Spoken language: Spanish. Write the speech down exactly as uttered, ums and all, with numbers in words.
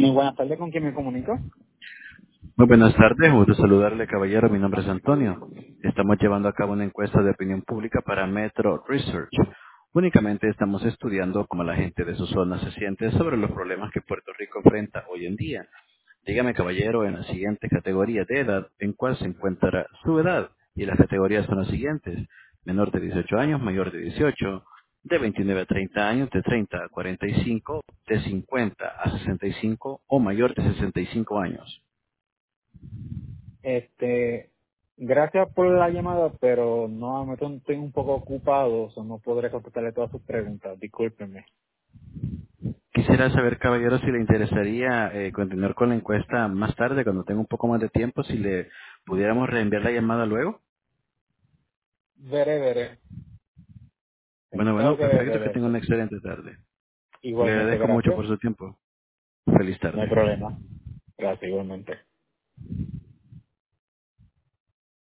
Muy buenas tardes, ¿con quién me comunico? Muy buenas tardes, gusto saludarle caballero, mi nombre es Antonio. Estamos llevando a cabo una encuesta de opinión pública para Metro Research. Únicamente estamos estudiando cómo la gente de su zona se siente sobre los problemas que Puerto Rico enfrenta hoy en día. Dígame caballero, en la siguiente categoría de edad, ¿en cuál se encuentra su edad? Y las categorías son las siguientes: menor de dieciocho años, mayor de dieciocho, de veintinueve a treinta años, de treinta a cuarenta y cinco, de cincuenta a sesenta y cinco o mayor de sesenta y cinco años. Este, gracias por la llamada, pero no, me estoy un poco ocupado, o sea, no podré contestarle todas sus preguntas, discúlpeme. Quisiera saber, caballero, si le interesaría eh, continuar con la encuesta más tarde, cuando tenga un poco más de tiempo, si le pudiéramos reenviar la llamada luego. Veré, veré. Bueno, Tengo bueno, que ver, perfecto, que ver tenga eso. una excelente tarde. Le Igualmente, agradezco mucho gracias. por su tiempo. Feliz No hay tarde. problema. Gracias, igualmente.